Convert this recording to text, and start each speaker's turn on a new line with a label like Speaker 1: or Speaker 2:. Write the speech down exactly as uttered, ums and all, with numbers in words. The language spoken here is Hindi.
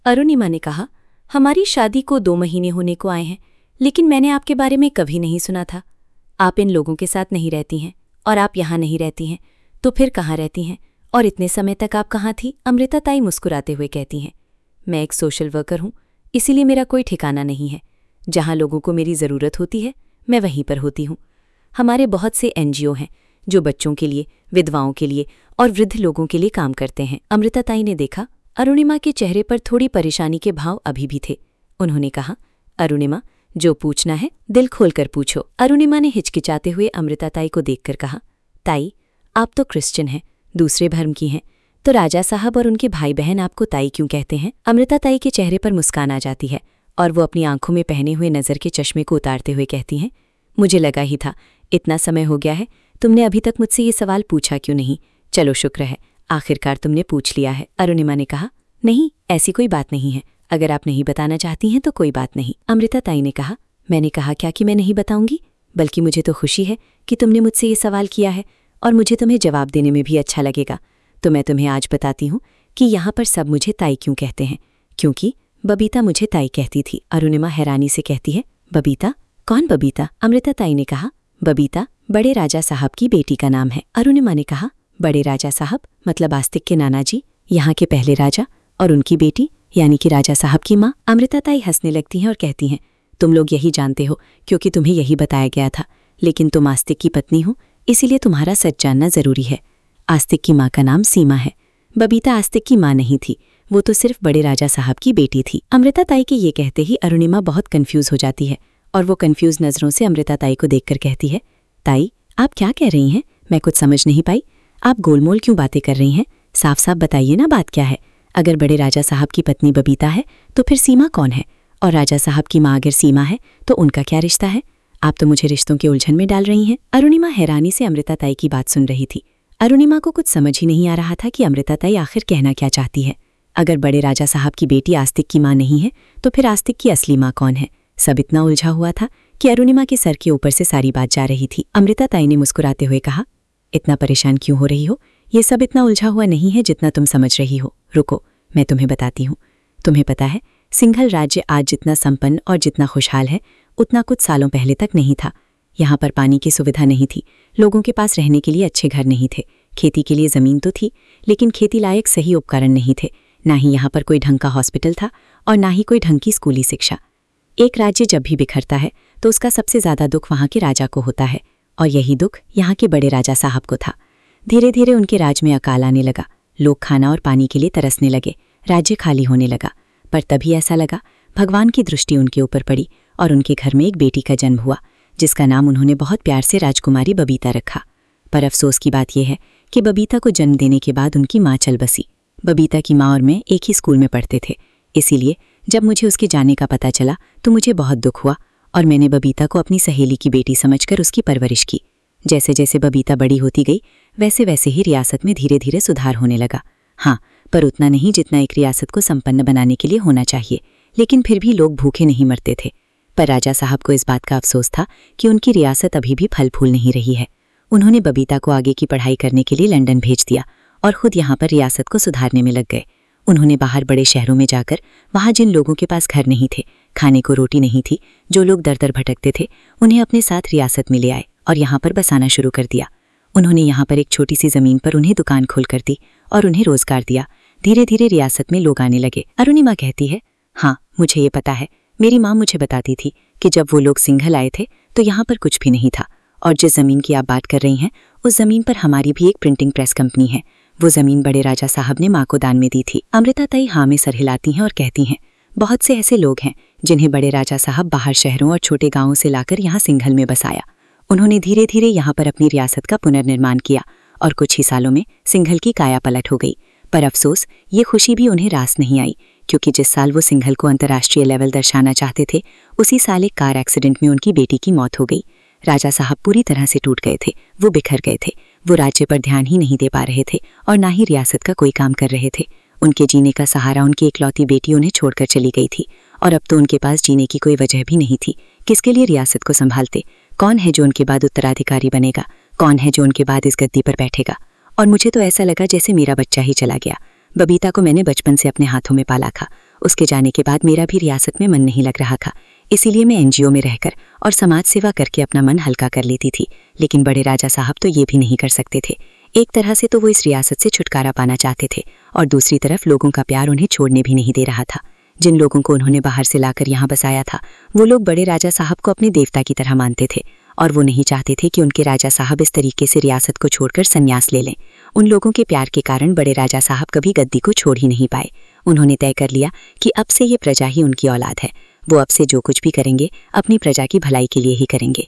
Speaker 1: अरुणिमा ने कहा, हमारी शादी को दो महीने होने को आए हैं, लेकिन मैंने आपके बारे में कभी नहीं सुना था। आप इन लोगों के साथ नहीं रहती हैं और आप यहाँ नहीं रहती हैं, तो फिर कहाँ रहती हैं? और इतने समय तक आप कहाँ थी? अमृता ताई मुस्कुराते हुए कहती हैं, मैं एक सोशल वर्कर हूँ, इसीलिए मेरा कोई ठिकाना नहीं है। जहाँ लोगों को मेरी ज़रूरत होती है मैं वहीं पर होती हूँ। हमारे बहुत से एनजीओ हैं जो बच्चों के लिए, विधवाओं के लिए और वृद्ध लोगों के लिए काम करते हैं। अमृता ताई ने देखा अरुणिमा के चेहरे पर थोड़ी परेशानी के भाव अभी भी थे। उन्होंने कहा, अरुणिमा, जो पूछना है दिल खोलकर पूछो। अरुणिमा ने हिचकिचाते हुए अमृता ताई को देखकर कहा, ताई, आप तो क्रिश्चियन हैं, दूसरे धर्म की हैं, तो राजा साहब और उनके भाई बहन आपको ताई क्यों कहते हैं? अमृता ताई के चेहरे पर मुस्कान आ जाती है और वो अपनी आंखों में पहने हुए नज़र के चश्मे को उतारते हुए कहती हैं, मुझे लगा ही था, इतना समय हो गया है, तुमने अभी तक मुझसे ये सवाल पूछा क्यों नहीं? चलो शुक्र है, आखिरकार तुमने पूछ लिया है। अरुणिमा ने कहा, नहीं, ऐसी कोई बात नहीं है, अगर आप नहीं बताना चाहती हैं तो कोई बात नहीं। अमृता ताई ने कहा, मैंने कहा क्या कि मैं नहीं बताऊंगी, बल्कि मुझे तो खुशी है कि तुमने मुझसे ये सवाल किया है और मुझे तुम्हें जवाब देने में भी अच्छा लगेगा। तो मैं तुम्हें आज बताती हूँ कि यहाँ पर सब मुझे ताई क्यों कहते हैं, क्योंकि बबीता मुझे ताई कहती थी। अरुणिमा हैरानी से कहती है, बबीता? कौन बबीता? अमृता ताई ने कहा, बबीता बड़े राजा साहब की बेटी का नाम है। अरुणिमा ने कहा, बड़े राजा साहब मतलब आस्तिक के नाना जी, यहाँ के पहले राजा, और उनकी बेटी यानी कि राजा साहब की माँ? अमृता ताई हंसने लगती हैं और कहती हैं, तुम लोग यही जानते हो क्योंकि तुम्हें यही बताया गया था, लेकिन तुम आस्तिक की पत्नी हो, इसीलिए तुम्हारा सच जानना जरूरी है। आस्तिक की माँ का नाम सीमा है। बबीता आस्तिक की माँ नहीं थी, वो तो सिर्फ बड़े राजा साहब की बेटी थी। अमृता ताई के ये कहते ही अरुणिमा बहुत कन्फ्यूज हो जाती है और वो कन्फ्यूज नज़रों से अमृता ताई को देखकर कहती है, ताई, आप क्या कह रही हैं? मैं कुछ समझ नहीं पाई। आप गोलमोल क्यों बातें कर रही हैं? साफ साफ बताइए ना, बात क्या है? अगर बड़े राजा साहब की पत्नी बबीता है तो फिर सीमा कौन है? और राजा साहब की माँ अगर सीमा है तो उनका क्या रिश्ता है? आप तो मुझे रिश्तों के उलझन में डाल रही हैं। अरुणिमा हैरानी से अमृता ताई की बात सुन रही थी। अरुणिमा को कुछ समझ ही नहीं आ रहा था कि अमृता ताई आखिर कहना क्या चाहती है। अगर बड़े राजा साहब की बेटी आस्तिक की माँ नहीं है तो फिर आस्तिक की असली माँ कौन है? सब इतना उलझा हुआ था कि अरुणिमा के सर के ऊपर से सारी बात जा रही थी। अमृता ताई ने मुस्कुराते हुए कहा, इतना परेशान क्यों हो रही हो? ये सब इतना उलझा हुआ नहीं है जितना तुम समझ रही हो। रुको, मैं तुम्हें बताती हूँ। तुम्हें पता है, सिंघल राज्य आज जितना संपन्न और जितना खुशहाल है उतना कुछ सालों पहले तक नहीं था। यहाँ पर पानी की सुविधा नहीं थी, लोगों के पास रहने के लिए अच्छे घर नहीं थे, खेती के लिए ज़मीन तो थी लेकिन खेती लायक सही उपकरण नहीं थे, ना ही यहाँ पर कोई ढंग का हॉस्पिटल था और ना ही कोई ढंग की स्कूली शिक्षा। एक राज्य जब भी बिखरता है तो उसका सबसे ज़्यादा दुख वहाँ के राजा को होता है, और यही दुख यहाँ के बड़े राजा साहब को था। धीरे धीरे उनके राज में अकाल आने लगा, लोग खाना और पानी के लिए तरसने लगे, राज्य खाली होने लगा। पर तभी ऐसा लगा भगवान की दृष्टि उनके ऊपर पड़ी और उनके घर में एक बेटी का जन्म हुआ, जिसका नाम उन्होंने बहुत प्यार से राजकुमारी बबीता रखा। पर अफसोस की बात यह है कि बबीता को जन्म देने के बाद उनकी माँ चल बसी। बबीता की माँ और मैं एक ही स्कूल में पढ़ते थे, इसीलिए जब मुझे उसके जाने का पता चला तो मुझे बहुत दुख हुआ और मैंने बबीता को अपनी सहेली की बेटी समझकर उसकी परवरिश की। जैसे जैसे बबीता बड़ी होती गई वैसे वैसे ही रियासत में धीरे धीरे सुधार होने लगा। हाँ, पर उतना नहीं जितना एक रियासत को संपन्न बनाने के लिए होना चाहिए, लेकिन फिर भी लोग भूखे नहीं मरते थे। पर राजा साहब को इस बात का अफसोस था कि उनकी रियासत अभी भी फल फूल नहीं रही है। उन्होंने बबीता को आगे की पढ़ाई करने के लिए लंदन भेज दिया और खुद यहाँ पर रियासत को सुधारने में लग गए। उन्होंने बाहर बड़े शहरों में जाकर वहाँ जिन लोगों के पास घर नहीं थे, खाने को रोटी नहीं थी, जो लोग दर दर भटकते थे, उन्हें अपने साथ रियासत में ले आए और यहाँ पर बसाना शुरू कर दिया। उन्होंने यहाँ पर एक छोटी सी ज़मीन पर उन्हें दुकान खोल कर दी और उन्हें रोजगार दिया। धीरे धीरे रियासत में लोग आने लगे। अरुणिमा कहती है, हाँ, मुझे ये पता है। मेरी माँ मुझे बताती थी कि जब वो लोग सिंघल आए थे तो यहाँ पर कुछ भी नहीं था, और जिस ज़मीन की आप बात कर रही हैं उस ज़मीन पर हमारी भी एक प्रिंटिंग प्रेस कंपनी है। वो ज़मीन बड़े राजा साहब ने माँ को दान में दी थी। अमृता ताई हाँ में सर हिलाती हैं और कहती हैं, बहुत से ऐसे लोग हैं जिन्हें बड़े राजा साहब बाहर शहरों और छोटे गाँवों से लाकर यहाँ सिंघल में बसाया। उन्होंने धीरे धीरे यहाँ पर अपनी रियासत का पुनर्निर्माण किया और कुछ ही सालों में सिंघल की काया पलट हो गई। पर अफसोस, ये खुशी भी उन्हें रास नहीं आई, क्योंकि जिस साल वो सिंघल को अंतर्राष्ट्रीय लेवल दर्शाना चाहते थे उसी साल एक कार एक्सीडेंट में उनकी बेटी की मौत हो गई। राजा साहब पूरी तरह से टूट गए थे, वो बिखर गए थे, वो राज्य पर ध्यान ही नहीं दे पा रहे थे और ना ही रियासत का कोई काम कर रहे थे। उनके जीने का सहारा उनकी इकलौती बेटी उन्हें छोड़कर चली गई थी और अब तो उनके पास जीने की कोई वजह भी नहीं थी। किसके लिए रियासत को संभालते? कौन है जो उनके बाद उत्तराधिकारी बनेगा? कौन है जो उनके बाद इस गद्दी पर बैठेगा? और मुझे तो ऐसा लगा जैसे मेरा बच्चा ही चला गया। बबीता को मैंने बचपन से अपने हाथों में पाला था उसके जाने के बाद मेरा भी रियासत में मन नहीं लग रहा था, इसीलिए मैं एनजीओ में रहकर और समाज सेवा करके अपना मन हल्का कर लेती थी। लेकिन बड़े राजा साहब तो ये भी नहीं कर सकते थे। एक तरह से तो वो इस रियासत से छुटकारा पाना चाहते थे और दूसरी तरफ लोगों का प्यार उन्हें छोड़ने भी नहीं दे रहा था। जिन लोगों को उन्होंने बाहर से लाकर यहाँ बसाया था, वो लोग बड़े राजा साहब को अपने देवता की तरह मानते थे और वो नहीं चाहते थे कि उनके राजा साहब इस तरीके से रियासत को छोड़कर संन्यास ले लें। उन लोगों के प्यार के कारण बड़े राजा साहब कभी गद्दी को छोड़ ही नहीं पाए। उन्होंने तय कर लिया कि अब से ये प्रजा ही उनकी औलाद है। वो अब से जो कुछ भी करेंगे अपनी प्रजा की भलाई के लिए ही करेंगे।